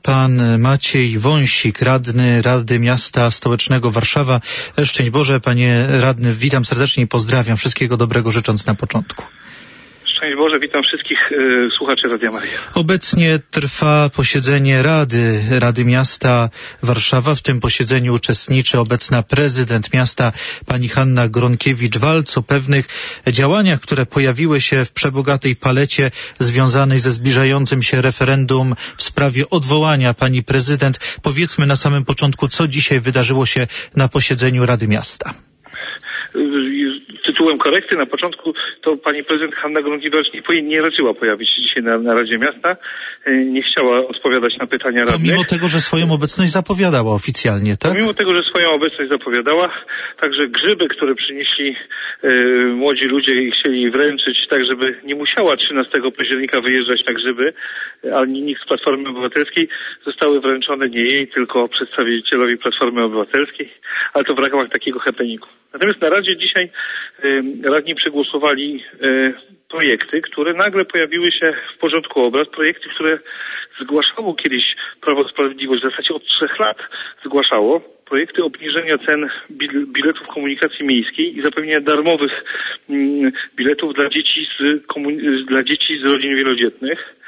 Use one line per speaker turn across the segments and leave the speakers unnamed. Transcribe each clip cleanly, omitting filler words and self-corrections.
pan Maciej Wąsik, radny Rady Miasta Stołecznego Warszawa. Szczęść Boże, panie radny, witam serdecznie i pozdrawiam. Wszystkiego dobrego życząc na początku.
Szczęść Boże, witam wszystkich słuchaczy Radia Maryja.
Obecnie trwa posiedzenie Rady Miasta Warszawa. W tym posiedzeniu uczestniczy obecna prezydent miasta, pani Hanna Gronkiewicz-Waltz. O pewnych działaniach, które pojawiły się w przebogatej palecie związanej ze zbliżającym się referendum w sprawie odwołania pani prezydent. Powiedzmy na samym początku, co dzisiaj wydarzyło się na posiedzeniu Rady Miasta.
Tytułem korekty na początku to pani prezydent Hanna Gronkiewicz nie raczyła pojawić się dzisiaj na Radzie Miasta. Nie chciała odpowiadać na pytania radnych.
Pomimo tego, że swoją obecność zapowiadała oficjalnie, tak?
Pomimo tego, że swoją obecność zapowiadała, także grzyby, które przynieśli młodzi ludzie i chcieli jej wręczyć, tak żeby nie musiała 13 października wyjeżdżać na grzyby, ani nikt z Platformy Obywatelskiej, zostały wręczone nie jej, tylko przedstawicielowi Platformy Obywatelskiej, ale to w ramach takiego happeningu. Natomiast na Radzie dzisiaj radni przegłosowali projekty, które nagle pojawiły się w porządku obrad. Projekty, które zgłaszało kiedyś Prawo i Sprawiedliwość, w zasadzie od 3 lat zgłaszało. Projekty obniżenia cen biletów komunikacji miejskiej i zapewnienia darmowych biletów dla dzieci z rodzin wielodzietnych.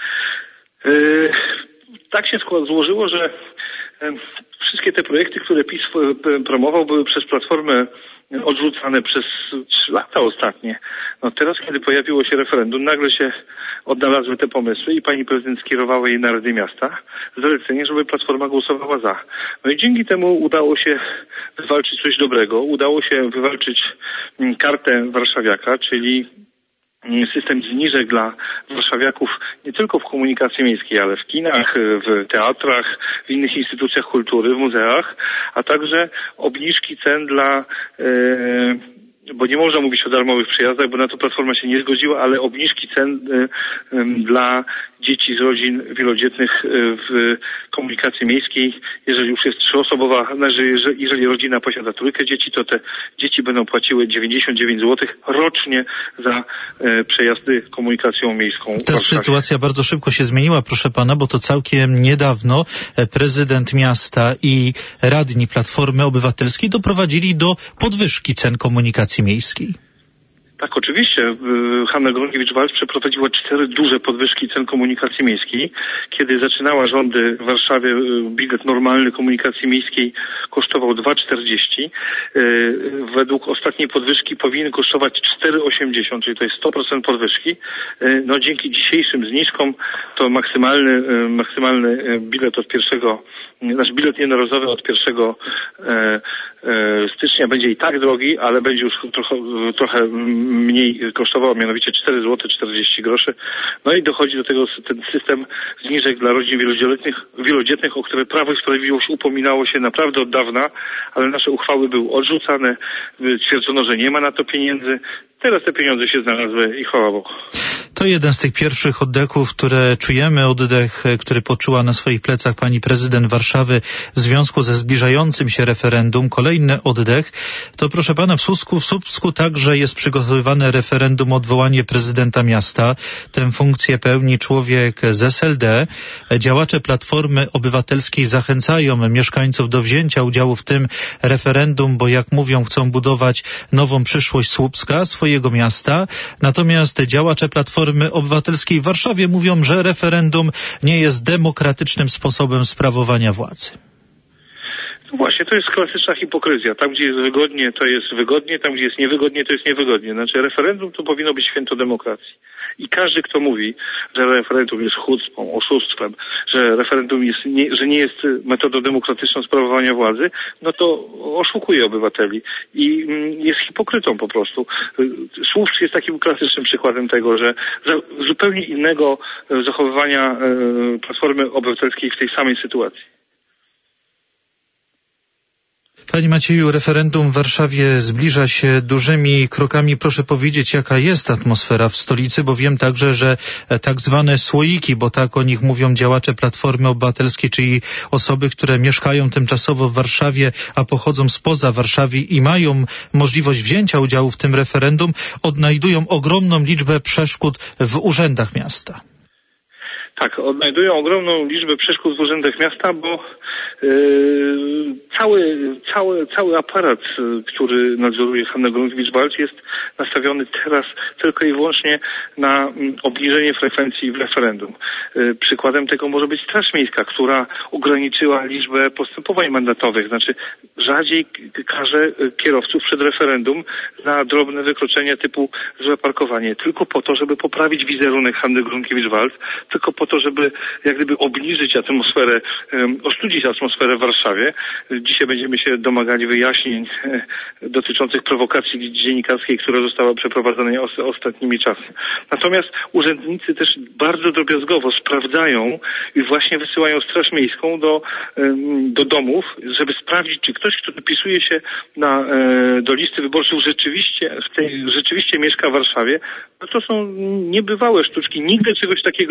Tak się złożyło, że wszystkie te projekty, które PiS promował, były przez Platformę odrzucane przez 3 lata ostatnie. No teraz, kiedy pojawiło się referendum, nagle się odnalazły te pomysły i pani prezydent skierowała je na Radę Miasta z zaleceniem, żeby Platforma głosowała za. No i dzięki temu udało się wywalczyć coś dobrego. Udało się wywalczyć kartę warszawiaka, czyli system zniżek dla warszawiaków nie tylko w komunikacji miejskiej, ale w kinach, w teatrach, w innych instytucjach kultury, w muzeach, a także obniżki cen dla bo nie można mówić o darmowych przyjazdach, bo na to Platforma się nie zgodziła, ale obniżki cen dla dzieci z rodzin wielodzietnych w komunikacji miejskiej. Jeżeli już jest 3-osobowa, jeżeli rodzina posiada 3 dzieci, to te dzieci będą płaciły 99 zł rocznie za przejazdy komunikacją miejską.
Ta sytuacja bardzo szybko się zmieniła, proszę pana, bo to całkiem niedawno prezydent miasta i radni Platformy Obywatelskiej doprowadzili do podwyżki cen komunikacji miejskiej.
Tak, oczywiście. Hanna Gronkiewicz-Waltz przeprowadziła 4 duże podwyżki cen komunikacji miejskiej. Kiedy zaczynała rządy w Warszawie, bilet normalny komunikacji miejskiej kosztował 2,40. Według ostatniej podwyżki powinien kosztować 4,80, czyli to jest 100% podwyżki. No dzięki dzisiejszym zniżkom to maksymalny bilet od bilet jednorazowy od 1 stycznia będzie i tak drogi, ale będzie już trochę mniej kosztował, mianowicie 4 zł 40 groszy. No i dochodzi do tego ten system zniżek dla rodzin wielodzietnych, o które Prawo i Sprawiedliwość upominało się naprawdę od dawna, ale nasze uchwały były odrzucane, twierdzono, że nie ma na to pieniędzy. Teraz te pieniądze się znalazły i chwała Bogu.
To jeden z tych pierwszych oddechów, które czujemy, oddech, który poczuła na swoich plecach pani prezydent Warszawy w związku ze zbliżającym się referendum. Kolejny oddech to, proszę pana, w Słupsku także jest przygotowywane referendum o odwołanie prezydenta miasta. Tę funkcję pełni człowiek z SLD. Działacze Platformy Obywatelskiej zachęcają mieszkańców do wzięcia udziału w tym referendum, bo jak mówią, chcą budować nową przyszłość Słupska, swojego miasta. Natomiast działacze Platformy Obywatelskiej w Warszawie mówią, że referendum nie jest demokratycznym sposobem sprawowania władzy.
No właśnie, to jest klasyczna hipokryzja. Tam, gdzie jest wygodnie, to jest wygodnie, tam, gdzie jest niewygodnie, to jest niewygodnie. Znaczy referendum to powinno być święto demokracji. I każdy, kto mówi, że referendum jest chucpą, oszustwem, że referendum że nie jest metodą demokratyczną sprawowania władzy, no to oszukuje obywateli i jest hipokrytą po prostu. Słupsk jest takim klasycznym przykładem tego, że zupełnie innego zachowywania Platformy Obywatelskiej w tej samej sytuacji.
Panie Macieju, referendum w Warszawie zbliża się dużymi krokami. Proszę powiedzieć, jaka jest atmosfera w stolicy, bo wiem także, że tak zwane słoiki, bo tak o nich mówią działacze Platformy Obywatelskiej, czyli osoby, które mieszkają tymczasowo w Warszawie, a pochodzą spoza Warszawy i mają możliwość wzięcia udziału w tym referendum, odnajdują ogromną liczbę przeszkód w urzędach miasta.
Tak, odnajdują ogromną liczbę przeszkód w urzędach miasta, bo cały aparat, który nadzoruje Hannę Gronkiewicz-Waltz, jest nastawiony teraz tylko i wyłącznie na obniżenie frekwencji w referendum. Przykładem tego może być Straż Miejska, która ograniczyła liczbę postępowań mandatowych, znaczy rzadziej karze kierowców przed referendum za drobne wykroczenia typu złe parkowanie, tylko po to, żeby poprawić wizerunek Hanny Gronkiewicz-Waltz, tylko po to, żeby jak gdyby obniżyć atmosferę, ostudzić atmosferę w Warszawie. Dzisiaj będziemy się domagali wyjaśnień dotyczących prowokacji dziennikarskiej, która została przeprowadzona ostatnimi czasy. Natomiast urzędnicy też bardzo drobiazgowo sprawdzają i właśnie wysyłają Straż Miejską do domów, żeby sprawdzić, czy ktoś, kto dopisuje się do listy wyborczych rzeczywiście mieszka w Warszawie. No to są niebywałe sztuczki. Nigdy czegoś takiego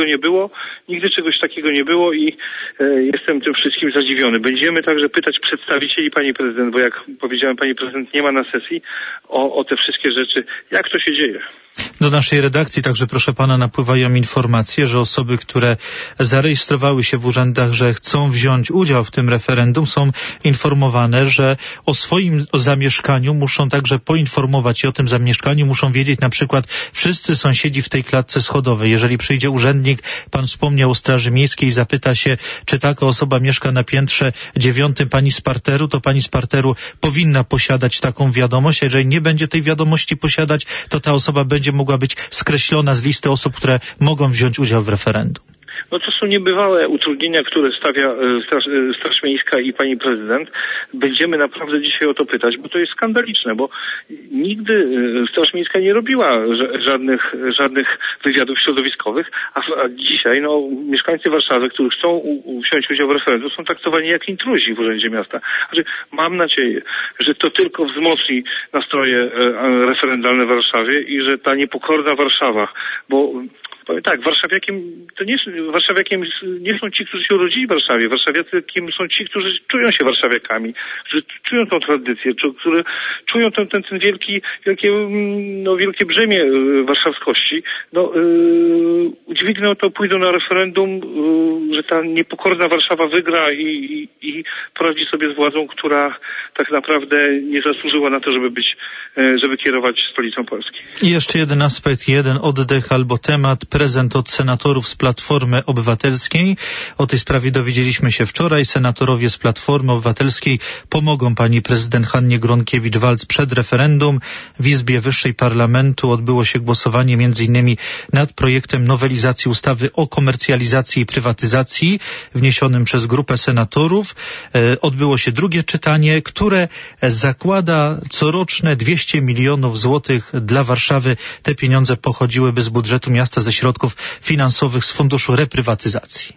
nie było i jestem tym wszystkim zadziwiony. Będziemy także pytać przedstawicieli pani prezydent, bo jak powiedziałem, pani prezydent nie ma na sesji, o te wszystkie rzeczy. Jak to się dzieje?
Do naszej redakcji także, proszę pana, napływają informacje, że osoby, które zarejestrowały się w urzędach, że chcą wziąć udział w tym referendum, są informowane, że o swoim zamieszkaniu muszą także poinformować i o tym zamieszkaniu muszą wiedzieć na przykład wszyscy sąsiedzi w tej klatce schodowej. Jeżeli przyjdzie urzędnik, pan wspomniał o Straży Miejskiej, zapyta się, czy taka osoba mieszka na piętrze 9 pani z parteru, to pani z parteru powinna posiadać taką wiadomość, a jeżeli nie będzie tej wiadomości posiadać, to ta osoba będzie mogła być skreślona z listy osób, które mogą wziąć udział w referendum.
No to są niebywałe utrudnienia, które stawia Straż Miejska i pani prezydent. Będziemy naprawdę dzisiaj o to pytać, bo to jest skandaliczne, bo nigdy Straż Miejska nie robiła żadnych wywiadów środowiskowych, a dzisiaj mieszkańcy Warszawy, którzy chcą wziąć udział w referendum, są traktowani jak intruzi w Urzędzie Miasta. Znaczy, mam nadzieję, że to tylko wzmocni nastroje referendalne w Warszawie i że ta niepokorna Warszawa, bo tak, warszawiakiem nie są ci, którzy się urodzili w Warszawie. Warszawiakiem są ci, którzy czują się warszawiakami, którzy czują tą tradycję, którzy czują ten wielkie brzemię warszawskości. Udźwigną to, pójdą na referendum, że ta niepokorna Warszawa wygra i poradzi sobie z władzą, która tak naprawdę nie zasłużyła na to, żeby kierować stolicą Polski.
I jeszcze jeden aspekt, jeden oddech albo temat. Prezent od senatorów z Platformy Obywatelskiej. O tej sprawie dowiedzieliśmy się wczoraj. Senatorowie z Platformy Obywatelskiej pomogą pani prezydent Hannie Gronkiewicz-Waltz przed referendum. W Izbie Wyższej Parlamentu odbyło się głosowanie m.in. nad projektem nowelizacji ustawy o komercjalizacji i prywatyzacji wniesionym przez grupę senatorów. Odbyło się drugie czytanie, które zakłada coroczne 200 milionów złotych dla Warszawy. Te pieniądze pochodziłyby z budżetu miasta ze środków finansowych z Funduszu Reprywatyzacji.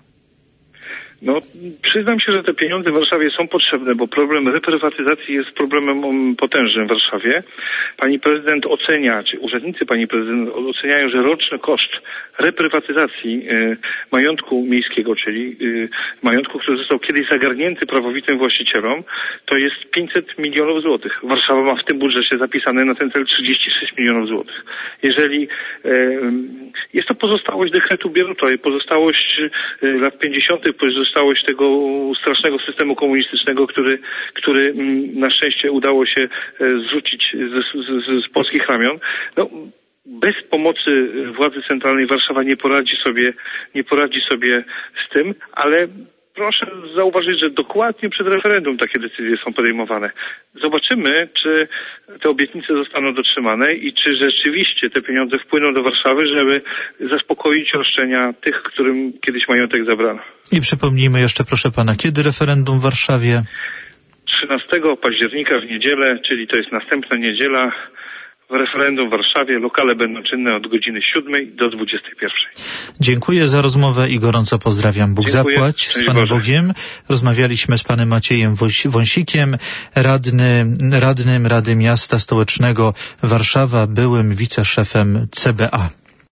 Przyznam się, że te pieniądze w Warszawie są potrzebne, bo problem reprywatyzacji jest problemem potężnym w Warszawie. Pani prezydent ocenia, czy urzędnicy pani prezydent oceniają, że roczny koszt reprywatyzacji majątku miejskiego, czyli majątku, który został kiedyś zagarnięty prawowitym właścicielom, to jest 500 milionów złotych. Warszawa ma w tym budżecie zapisane na ten cel 36 milionów złotych. Jeżeli jest to pozostałość dekretu Bieruta, pozostałość lat 50., pozostałość tego strasznego systemu komunistycznego, który na szczęście udało się zrzucić z polskich ramion. Bez pomocy władzy centralnej Warszawa nie poradzi sobie z tym, ale proszę zauważyć, że dokładnie przed referendum takie decyzje są podejmowane. Zobaczymy, czy te obietnice zostaną dotrzymane i czy rzeczywiście te pieniądze wpłyną do Warszawy, żeby zaspokoić roszczenia tych, którym kiedyś majątek zabrano.
I przypomnijmy jeszcze, proszę pana, kiedy referendum w Warszawie?
13 października w niedzielę, czyli to jest następna niedziela. W referendum w Warszawie lokale będą czynne od godziny 7 do 21.
Dziękuję za rozmowę i gorąco pozdrawiam. Bóg
Dziękuję.
Zapłać z Panem Bogiem. Rozmawialiśmy z panem Maciejem Wąsikiem, radnym Rady Miasta Stołecznego Warszawa, byłym wiceszefem CBA.